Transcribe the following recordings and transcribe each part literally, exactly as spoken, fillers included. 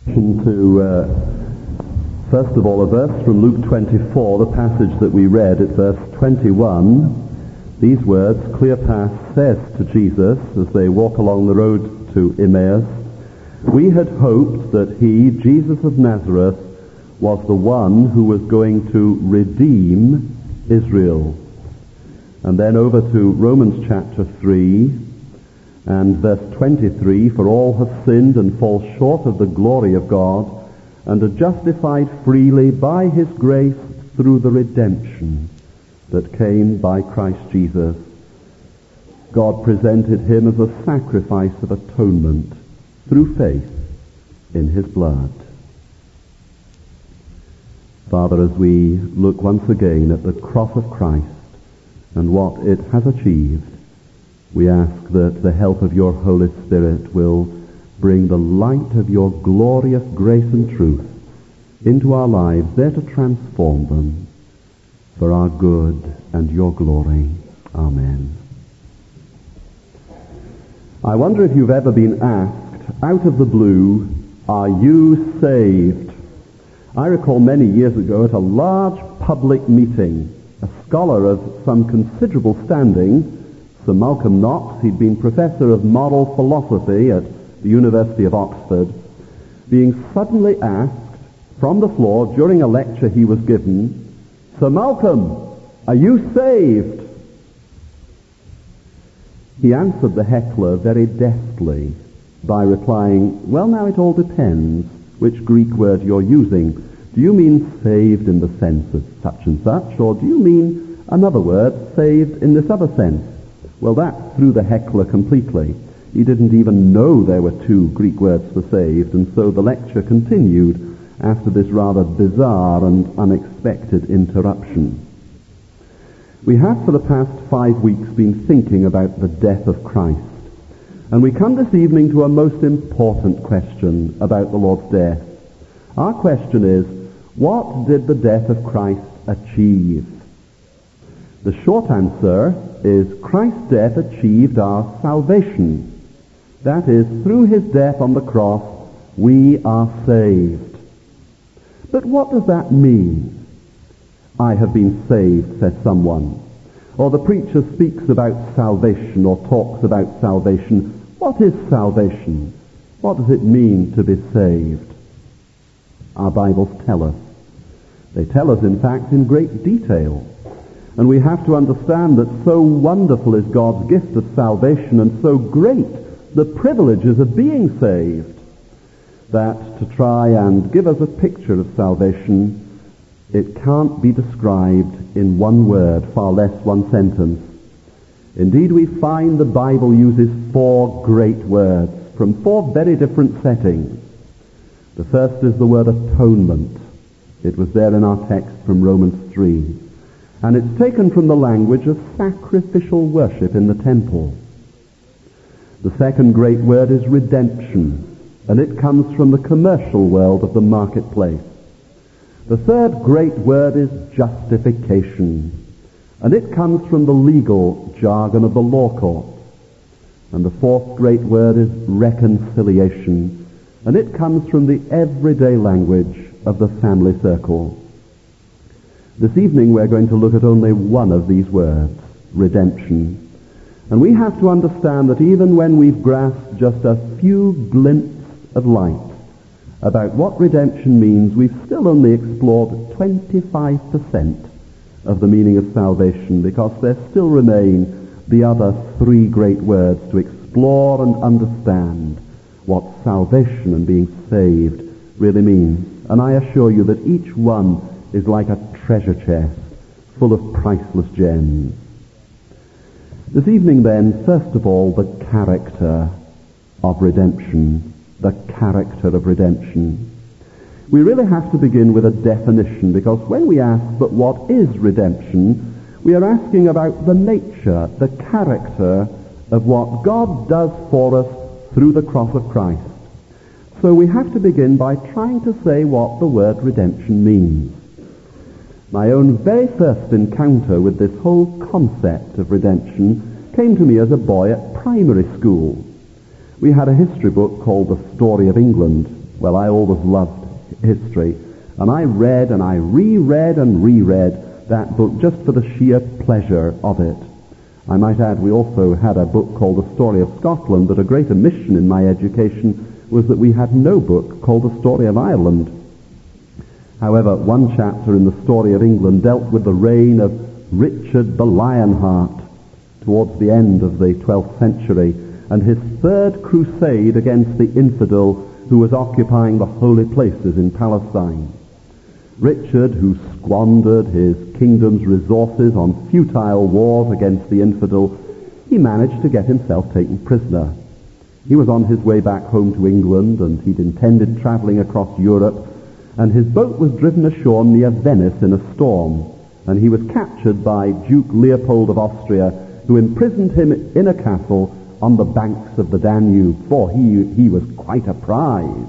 To, uh, first of all, a verse from Luke twenty-four, the passage that we read at verse twenty-one. These words, Cleopas says to Jesus as they walk along the road to Emmaus, "We had hoped that he, Jesus of Nazareth, was the one who was going to redeem Israel." And then over to Romans chapter three, and verse twenty-three, "For all have sinned and fall short of the glory of God, and are justified freely by his grace through the redemption that came by Christ Jesus." God presented him as a sacrifice of atonement through faith in his blood. Father, as we look once again at the cross of Christ and what it has achieved, we ask that the help of your Holy Spirit will bring the light of your glorious grace and truth into our lives, there to transform them for our good and your glory. Amen. I wonder if you've ever been asked, out of the blue, "Are you saved?" I recall many years ago at a large public meeting, a scholar of some considerable standing, Sir Malcolm Knox, he'd been professor of moral philosophy at the University of Oxford, being suddenly asked from the floor during a lecture he was given, "Sir Malcolm, are you saved?" He answered the heckler very deftly by replying, "Well, now it all depends which Greek word you're using. Do you mean saved in the sense of such and such, or do you mean another word, saved in this other sense?" Well, that threw the heckler completely. He didn't even know there were two Greek words for saved, and so the lecture continued after this rather bizarre and unexpected interruption. We have for the past five weeks been thinking about the death of Christ, and we come this evening to a most important question about the Lord's death. Our question is, what did the death of Christ achieve? The short answer is Christ's death achieved our salvation. That is, through his death on the cross, we are saved. But what does that mean? "I have been saved," says someone. Or the preacher speaks about salvation or talks about salvation. What is salvation? What does it mean to be saved? Our Bibles tell us. They tell us, in fact, in great detail. And we have to understand that so wonderful is God's gift of salvation and so great the privileges of being saved, that to try and give us a picture of salvation, it can't be described in one word, far less one sentence. Indeed, we find the Bible uses four great words from four very different settings. The first is the word atonement. It was there in our text from Romans three. And it's taken from the language of sacrificial worship in the temple. The second great word is redemption, and it comes from the commercial world of the marketplace. The third great word is justification, and it comes from the legal jargon of the law court. And the fourth great word is reconciliation, and it comes from the everyday language of the family circle. This evening we're going to look at only one of these words, redemption. And we have to understand that even when we've grasped just a few glimpses of light about what redemption means, we've still only explored twenty-five percent of the meaning of salvation, because there still remain the other three great words to explore and understand what salvation and being saved really means. And I assure you that each one is like a treasure chest full of priceless gems. This evening then, first of all, the character of redemption. The character of redemption. We really have to begin with a definition, because when we ask, but what is redemption, we are asking about the nature, the character of what God does for us through the cross of Christ. So we have to begin by trying to say what the word redemption means. My own very first encounter with this whole concept of redemption came to me as a boy at primary school. We had a history book called The Story of England, Well, I always loved history, and I read and I reread and reread that book just for the sheer pleasure of it. I might add, we also had a book called The Story of Scotland, but a great omission in my education was that we had no book called The Story of Ireland. However, one chapter in The Story of England dealt with the reign of Richard the Lionheart towards the end of the twelfth century, and his third crusade against the infidel who was occupying the holy places in Palestine. Richard, who squandered his kingdom's resources on futile wars against the infidel, he managed to get himself taken prisoner. He was on his way back home to England, and he'd intended travelling across Europe, and his boat was driven ashore near Venice in a storm, and he was captured by Duke Leopold of Austria, who imprisoned him in a castle on the banks of the Danube, for he, he was quite a prize.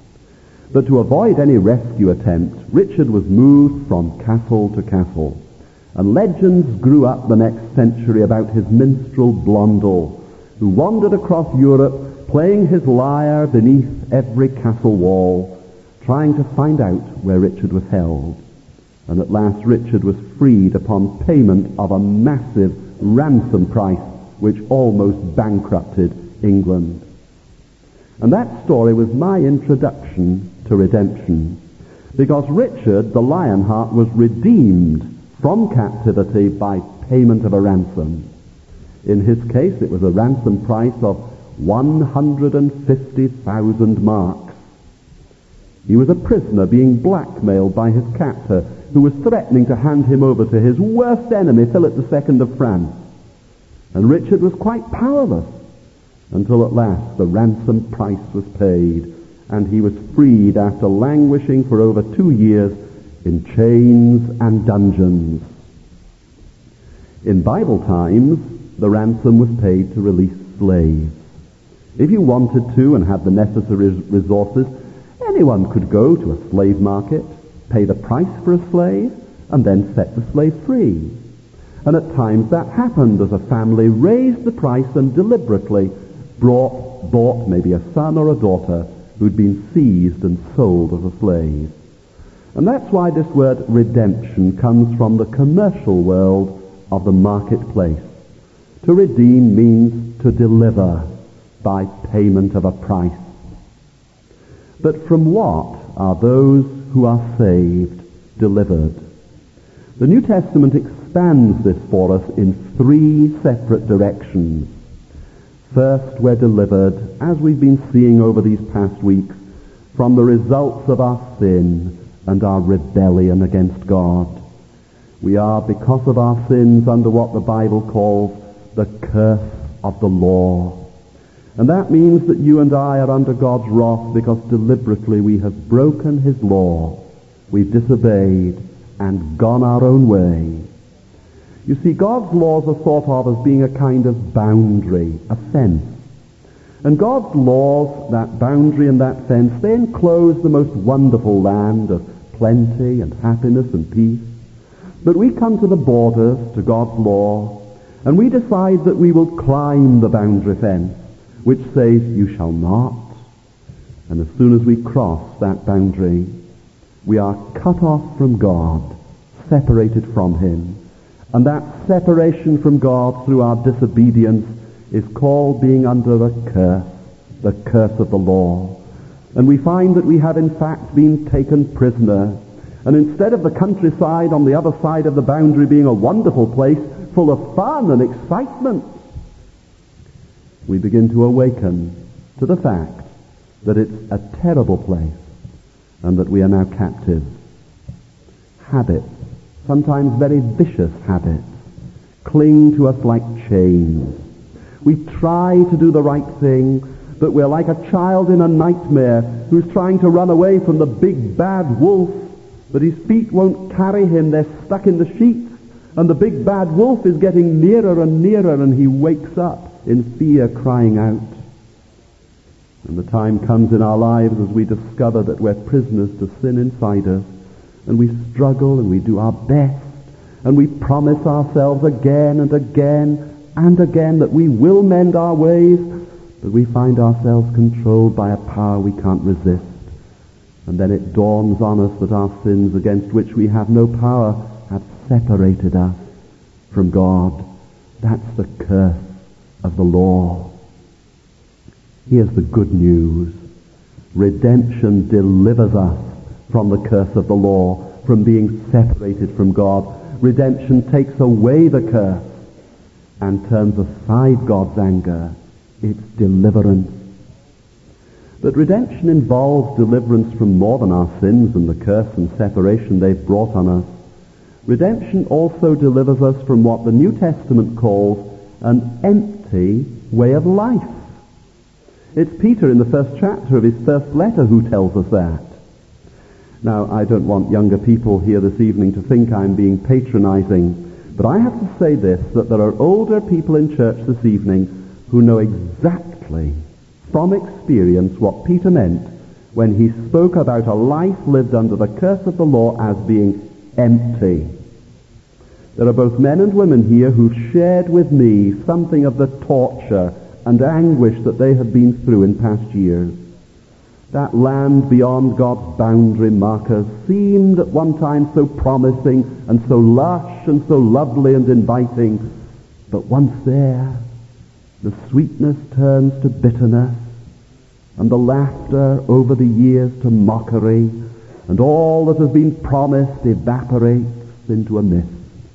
But to avoid any rescue attempt, Richard was moved from castle to castle, and legends grew up the next century about his minstrel Blondel, who wandered across Europe playing his lyre beneath every castle wall, trying to find out where Richard was held. And at last Richard was freed upon payment of a massive ransom price which almost bankrupted England. And that story was my introduction to redemption, because Richard the Lionheart was redeemed from captivity by payment of a ransom. In his case, it was a ransom price of one hundred fifty thousand marks. He was a prisoner being blackmailed by his captor, who was threatening to hand him over to his worst enemy, Philip the Second of France. And Richard was quite powerless until at last the ransom price was paid, and he was freed after languishing for over two years in chains and dungeons. In Bible times, the ransom was paid to release slaves. If you wanted to and had the necessary resources, anyone could go to a slave market, pay the price for a slave, and then set the slave free. And at times that happened as a family raised the price and deliberately brought, bought maybe a son or a daughter who'd been seized and sold as a slave. And that's why this word redemption comes from the commercial world of the marketplace. To redeem means to deliver by payment of a price. But from what are those who are saved delivered? The New Testament expands this for us in three separate directions. First, we're delivered, as we've been seeing over these past weeks, from the results of our sin and our rebellion against God. We are, because of our sins, under what the Bible calls the curse of the law. And that means that you and I are under God's wrath because deliberately we have broken his law. We've disobeyed and gone our own way. You see, God's laws are thought of as being a kind of boundary, a fence. And God's laws, that boundary and that fence, they enclose the most wonderful land of plenty and happiness and peace. But we come to the borders, to God's law, and we decide that we will climb the boundary fence, which says, you shall not. And as soon as we cross that boundary, we are cut off from God, separated from him. And that separation from God through our disobedience is called being under the curse, the curse of the law. And we find that we have in fact been taken prisoner. And instead of the countryside on the other side of the boundary being a wonderful place, full of fun and excitement, we begin to awaken to the fact that it's a terrible place and that we are now captives. Habits, sometimes very vicious habits, cling to us like chains. We try to do the right thing, but we're like a child in a nightmare who's trying to run away from the big bad wolf, but his feet won't carry him, they're stuck in the sheets, and the big bad wolf is getting nearer and nearer, and he wakes up in fear, crying out. And the time comes in our lives as we discover that we're prisoners to sin inside us, and we struggle and we do our best, and we promise ourselves again and again and again that we will mend our ways, but we find ourselves controlled by a power we can't resist, And then it dawns on us that our sins, against which we have no power, have separated us from God. That's the curse of the law. Here's the good news. Redemption delivers us from the curse of the law, from being separated from God. Redemption takes away the curse and turns aside God's anger. It's deliverance. But redemption involves deliverance from more than our sins and the curse and separation they've brought on us. Redemption also delivers us from what the New Testament calls an empty way of life. It's Peter in the first chapter of his first letter who tells us that. Now, I don't want younger people here this evening to think I'm being patronizing, but I have to say this, that there are older people in church this evening who know exactly from experience what Peter meant when he spoke about a life lived under the curse of the law as being empty. There are both men and women here who've shared with me something of the torture and anguish that they have been through in past years. That land beyond God's boundary markers seemed at one time so promising and so lush and so lovely and inviting, but once there, the sweetness turns to bitterness, and the laughter over the years to mockery, and all that has been promised evaporates into a mist.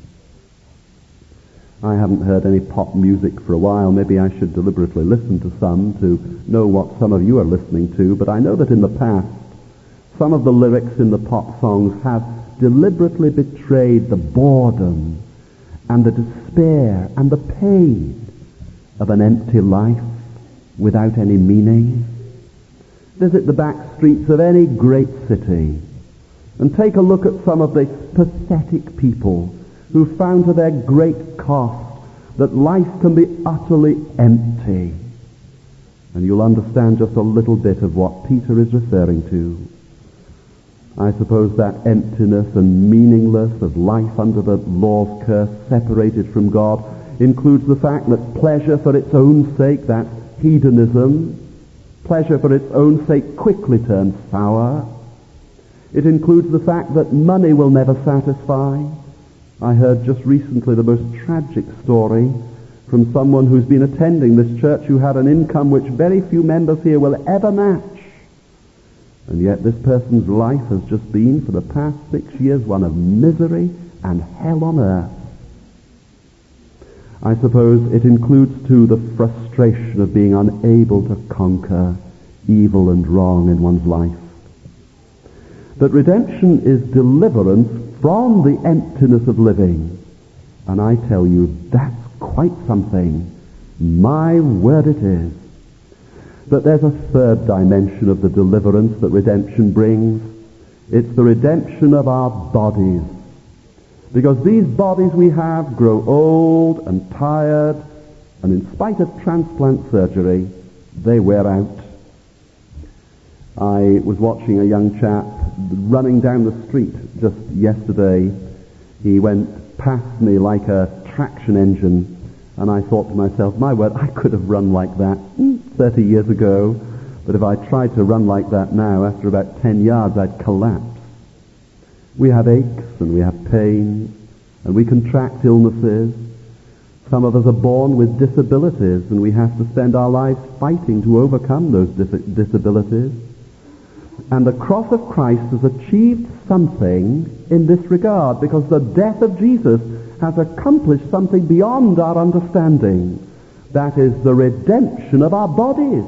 I haven't heard any pop music for a while. Maybe I should deliberately listen to some to know what some of you are listening to, but I know that in the past, some of the lyrics in the pop songs have deliberately betrayed the boredom and the despair and the pain of an empty life without any meaning. Visit the back streets of any great city and take a look at some of the pathetic people who found to their great cost that life can be utterly empty. And you'll understand just a little bit of what Peter is referring to. I suppose that emptiness and meaningless of life under the law's curse, separated from God, includes the fact that pleasure for its own sake, that hedonism, pleasure for its own sake quickly turns sour. It includes the fact that money will never satisfy. I heard just recently the most tragic story from someone who's been attending this church who had an income which very few members here will ever match. And yet this person's life has just been, for the past six years, one of misery and hell on earth. I suppose it includes, too, the frustration of being unable to conquer evil and wrong in one's life. But redemption is deliverance from the emptiness of living. And I tell you, that's quite something. My word it is. But there's a third dimension of the deliverance that redemption brings. It's the redemption of our bodies. Because these bodies we have grow old and tired, and in spite of transplant surgery, they wear out. I was watching a young chap running down the street just yesterday. He went past me like a traction engine, and I thought to myself, my word, I could have run like that thirty years ago, but if I tried to run like that now, after about ten yards, I'd collapse. We have aches and we have pains, and we contract illnesses. Some of us are born with disabilities, and we have to spend our lives fighting to overcome those dis- disabilities. And the cross of Christ has achieved something in this regard, because the death of Jesus has accomplished something beyond our understanding. That is the redemption of our bodies.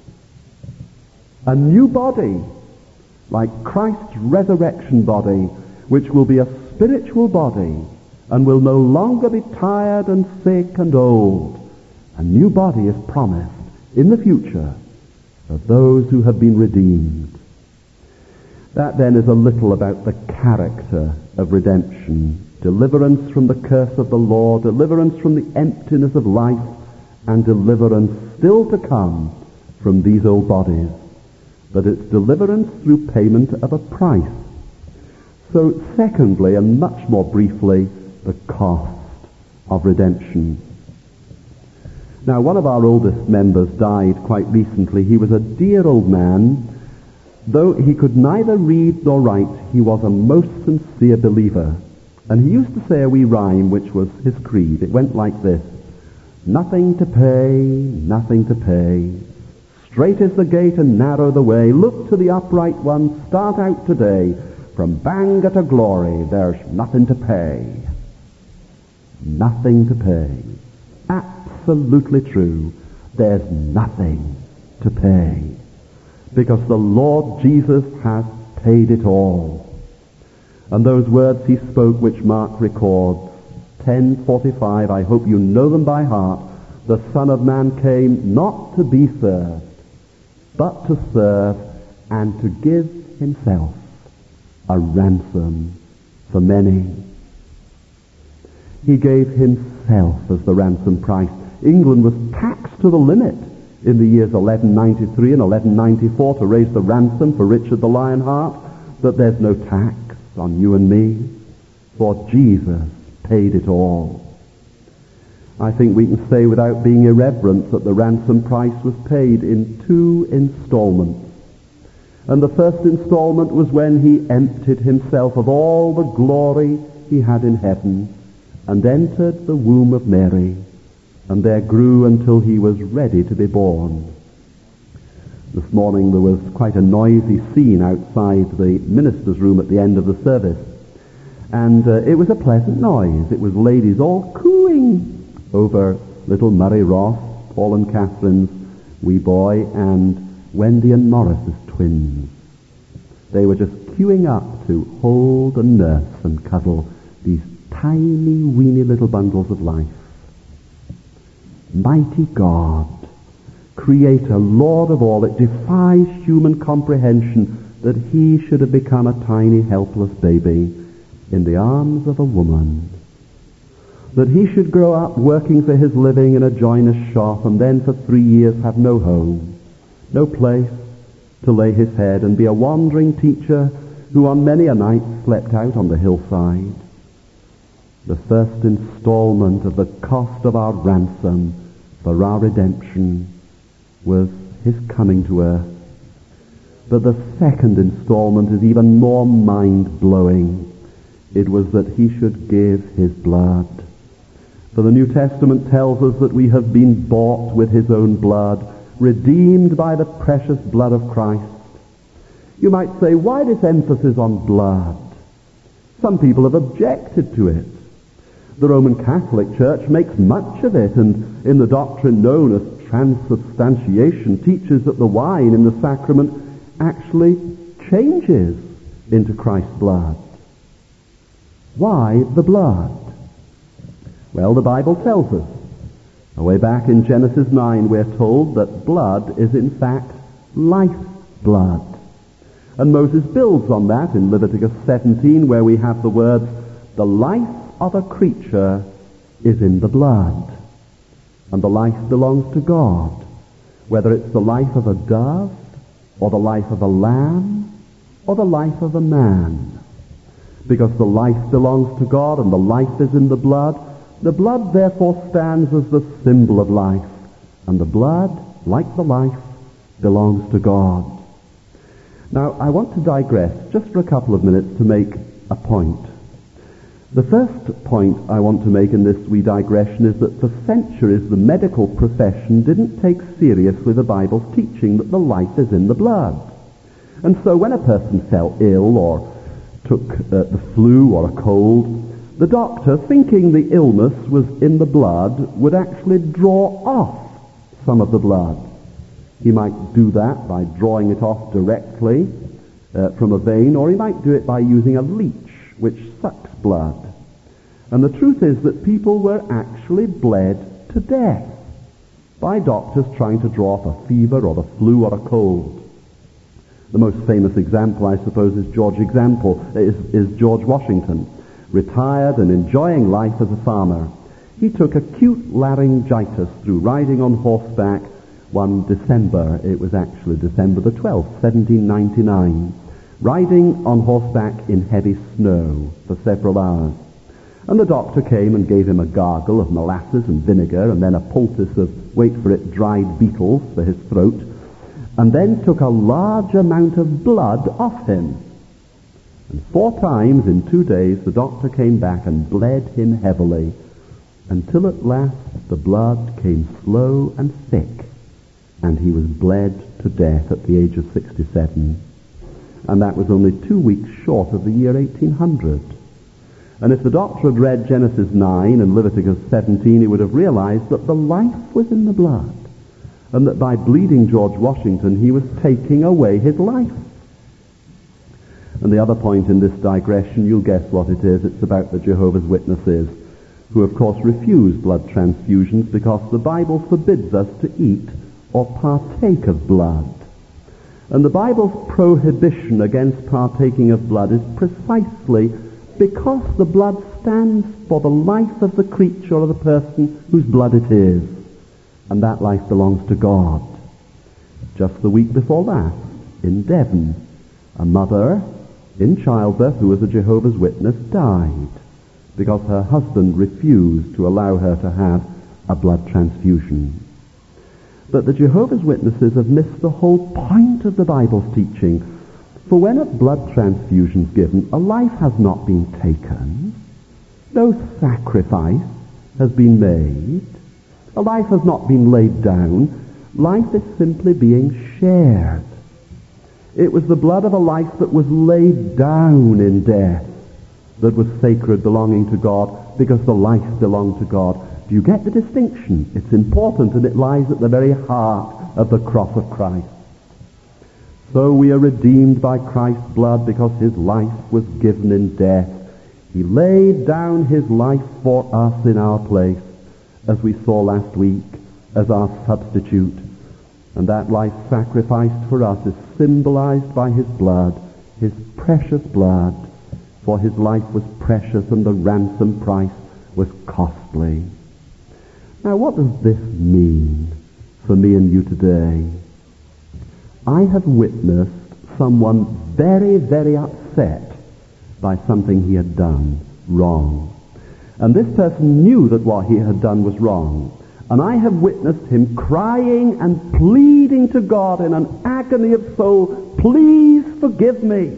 A new body, like Christ's resurrection body, which will be a spiritual body and will no longer be tired and sick and old. A new body is promised in the future of those who have been redeemed. That then is a little about the character of redemption. Deliverance from the curse of the law, deliverance from the emptiness of life, and deliverance still to come from these old bodies. But it's deliverance through payment of a price. So secondly, and much more briefly, the cost of redemption. Now, one of our oldest members died quite recently. He was a dear old man, Though he could neither read nor write, he was a most sincere believer. And he used to say a wee rhyme which was his creed. It went like this: nothing to pay, nothing to pay. Straight is the gate and narrow the way. Look to the upright one, start out today. From Bangor to glory, there's nothing to pay. Nothing to pay. Absolutely true. There's nothing to pay. Because the Lord Jesus has paid it all. And those words he spoke, which Mark records, ten forty-five, I hope you know them by heart. The Son of Man came not to be served, but to serve and to give himself a ransom for many. He gave himself as the ransom price. England was taxed to the limit in the years eleven ninety-three and eleven ninety-four to raise the ransom for Richard the Lionheart, but there's no tax on you and me, for Jesus paid it all. I think we can say without being irreverent that the ransom price was paid in two installments. And the first installment was when he emptied himself of all the glory he had in heaven and entered the womb of Mary, and there grew until he was ready to be born. This morning there was quite a noisy scene outside the minister's room at the end of the service. And uh, it was a pleasant noise. It was ladies all cooing over little Murray Ross, Paul and Catherine's wee boy, and Wendy and Morris's twins. They were just queuing up to hold and nurse and cuddle these tiny, weeny little bundles of life. Mighty God, Creator, Lord of all, it defies human comprehension that he should have become a tiny, helpless baby in the arms of a woman. That he should grow up working for his living in a joiner's shop and then for three years have no home, no place to lay his head, and be a wandering teacher who on many a night slept out on the hillside. The first installment of the cost of our ransom for our redemption was his coming to earth. But the second installment is even more mind-blowing. It was that he should give his blood. For the New Testament tells us that we have been bought with his own blood, redeemed by the precious blood of Christ. You might say, why this emphasis on blood? Some people have objected to it. The Roman Catholic Church makes much of it, and in the doctrine known as transubstantiation teaches that the wine in the sacrament actually changes into Christ's blood. Why the blood? Well, the Bible tells us. Way back in Genesis nine, we're told that blood is in fact life blood. And Moses builds on that in Leviticus seventeen, where we have the words, the life of a creature is in the blood. And the life belongs to God, whether it's the life of a dove, or the life of a lamb, or the life of a man. Because the life belongs to God and the life is in the blood, the blood therefore stands as the symbol of life. And the blood, like the life, belongs to God. Now, I want to digress just for a couple of minutes to make a point. The first point I want to make in this wee digression is that for centuries the medical profession didn't take seriously the Bible's teaching that the life is in the blood. And so when a person fell ill or took uh, the flu or a cold, the doctor, thinking the illness was in the blood, would actually draw off some of the blood. He might do that by drawing it off directly uh, from a vein, or he might do it by using a leech, which sucks blood. And the truth is that people were actually bled to death by doctors trying to draw off a fever or the flu or a cold. The most famous example, I suppose, is George example is, is George Washington, retired and enjoying life as a farmer. He took acute laryngitis through riding on horseback one December. It was actually December the twelfth, seventeen ninety-nine, riding on horseback in heavy snow for several hours. And the doctor came and gave him a gargle of molasses and vinegar and then a poultice of, wait for it, dried beetles for his throat. and then took a large amount of blood off him. And four times in two days the doctor came back and bled him heavily, until at last the blood came slow and thick, and he was bled to death at the age of sixty-seven. And that was only two weeks short of the year eighteen hundred. And if the doctor had read Genesis nine and Leviticus seventeen, he would have realized that the life was in the blood, and that by bleeding George Washington, he was taking away his life. And the other point in this digression, you'll guess what it is. It's about the Jehovah's Witnesses, who of course refuse blood transfusions because the Bible forbids us to eat or partake of blood. And the Bible's prohibition against partaking of blood is precisely because the blood stands for the life of the creature or the person whose blood it is. And that life belongs to God. Just the week before last, in Devon, a mother in childbirth who was a Jehovah's Witness died because her husband refused to allow her to have a blood transfusion. But the Jehovah's Witnesses have missed the whole point of the Bible's teaching. For when a blood transfusion is given, a life has not been taken. No sacrifice has been made. A life has not been laid down. Life is simply being shared. It was the blood of a life that was laid down in death that was sacred, belonging to God, because the life belonged to God. Do you get the distinction? It's important, and it lies at the very heart of the cross of Christ. So we are redeemed by Christ's blood because his life was given in death. He laid down his life for us in our place, as we saw last week, as our substitute. And that life sacrificed for us is symbolized by his blood, his precious blood, for his life was precious and the ransom price was costly. Now, what does this mean for me and you today? I have witnessed someone very, very upset by something he had done wrong. And this person knew that what he had done was wrong. And I have witnessed him crying and pleading to God in an agony of soul, please forgive me.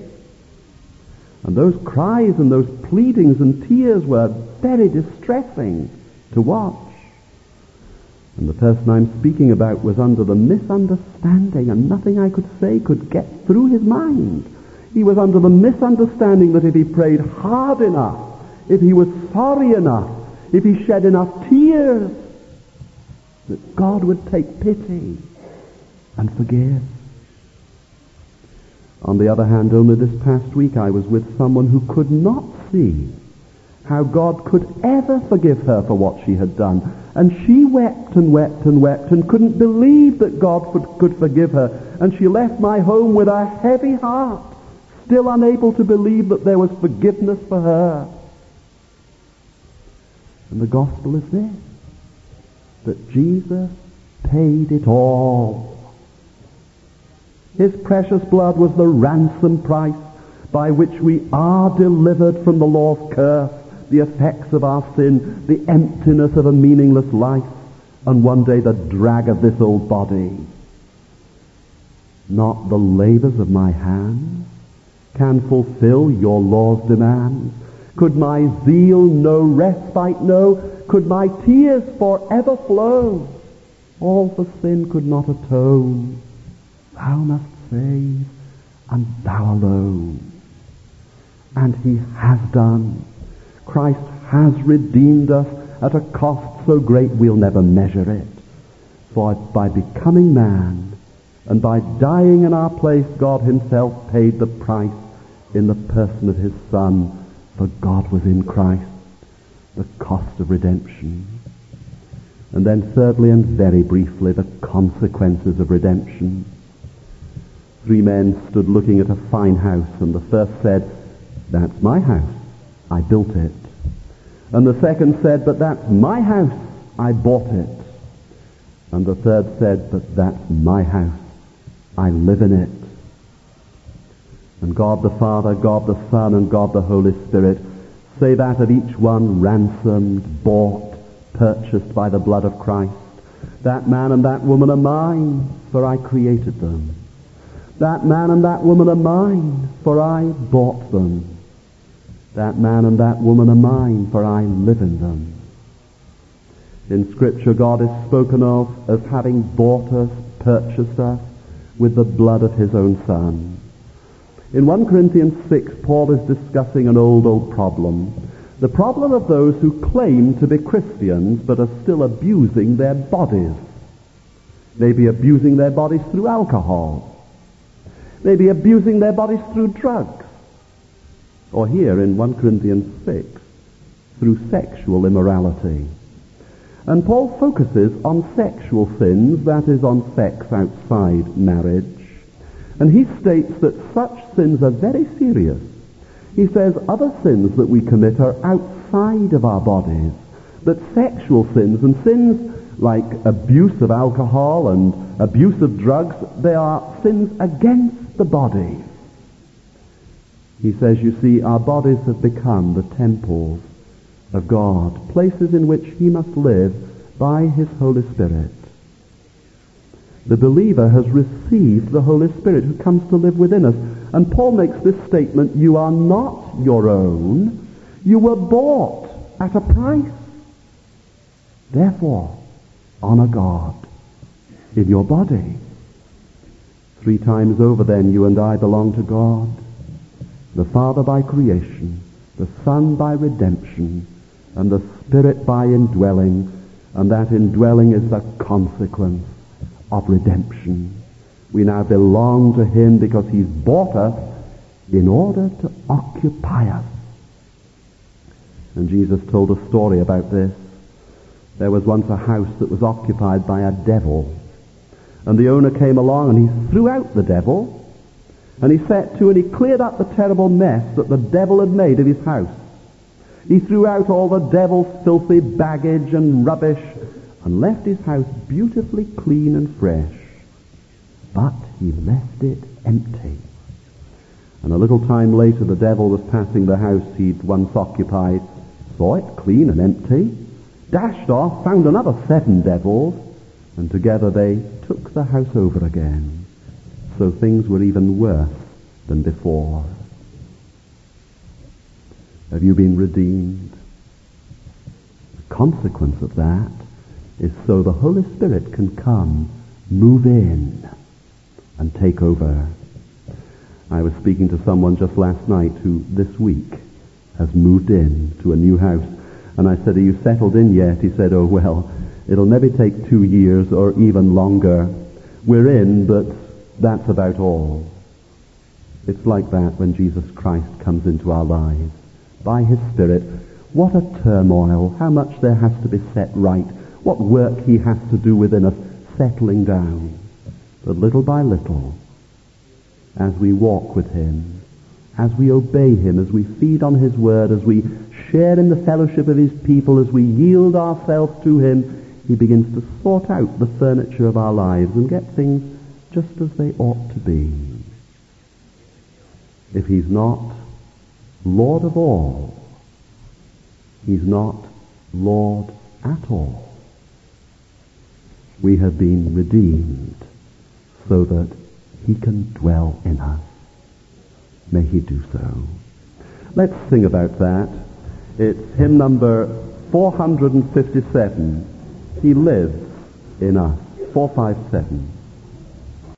And those cries and those pleadings and tears were very distressing to watch. And the person I'm speaking about was under the misunderstanding, and nothing I could say could get through his mind. He was under the misunderstanding that if he prayed hard enough, if he was sorry enough, if he shed enough tears, that God would take pity and forgive. On the other hand, only this past week I was with someone who could not see how God could ever forgive her for what she had done. And she wept and wept and wept and couldn't believe that God could, could forgive her. And she left my home with a heavy heart, still unable to believe that there was forgiveness for her. And the gospel is this, that Jesus paid it all. His precious blood was the ransom price by which we are delivered from the law's curse, the effects of our sin, the emptiness of a meaningless life, and one day the drag of this old body. Not the labors of my hands can fulfill your law's demands. Could my zeal no respite know? Could my tears forever flow? All for sin could not atone. Thou must save, and thou alone. And he has done. Christ has redeemed us at a cost so great we'll never measure it. For by becoming man and by dying in our place, God himself paid the price in the person of his Son. For God was in Christ, the cost of redemption. And then thirdly and very briefly, the consequences of redemption. Three men stood looking at a fine house, and the first said, "That's my house. I built it." And the second said, "But that's my house. I bought it." And the third said, "But that's my house. I live in it." And God the Father, God the Son, and God the Holy Spirit say that of each one ransomed, bought, purchased by the blood of Christ. That man and that woman are mine, for I created them. That man and that woman are mine, for I bought them. That man and that woman are mine, for I live in them. In Scripture, God is spoken of as having bought us, purchased us with the blood of his own Son. In First Corinthians six, Paul is discussing an old, old problem. The problem of those who claim to be Christians but are still abusing their bodies. Maybe abusing their bodies through alcohol. Maybe abusing their bodies through drugs. Or here in First Corinthians six, through sexual immorality. And Paul focuses on sexual sins, that is, on sex outside marriage. And he states that such sins are very serious. He says other sins that we commit are outside of our bodies. But sexual sins and sins like abuse of alcohol and abuse of drugs, they are sins against the body. He says, you see, our bodies have become the temples of God, places in which he must live by his Holy Spirit. The believer has received the Holy Spirit who comes to live within us. And Paul makes this statement, you are not your own. You were bought at a price. Therefore, honor God in your body. Three times over then, you and I belong to God. The Father by creation, the Son by redemption, and the Spirit by indwelling. And that indwelling is the consequence of redemption. We now belong to him because he's bought us in order to occupy us. And Jesus told a story about this. There was once a house that was occupied by a devil. And the owner came along and he threw out the devil. And he set to and he cleared up the terrible mess that the devil had made of his house. He threw out all the devil's filthy baggage and rubbish and left his house beautifully clean and fresh. But he left it empty. And a little time later, the devil was passing the house he'd once occupied, saw it clean and empty, dashed off, found another seven devils, and together they took the house over again. So things were even worse than before. Have you been redeemed? The consequence of that is so the Holy Spirit can come, move in, and take over. I was speaking to someone just last night who this week has moved in to a new house. And I said, are you settled in yet? He said, oh well, it'll maybe take two years or even longer. We're in, but that's about all. It's like that when Jesus Christ comes into our lives. By his Spirit, what a turmoil, how much there has to be set right, what work he has to do within us, settling down. But little by little, as we walk with him, as we obey him, as we feed on his word, as we share in the fellowship of his people, as we yield ourselves to him, he begins to sort out the furniture of our lives and get things just as they ought to be. If he's not Lord of all, he's not Lord at all. We have been redeemed so that he can dwell in us. May he do so. Let's sing about that. It's hymn number four hundred fifty-seven. He lives in us. four fifty-seven.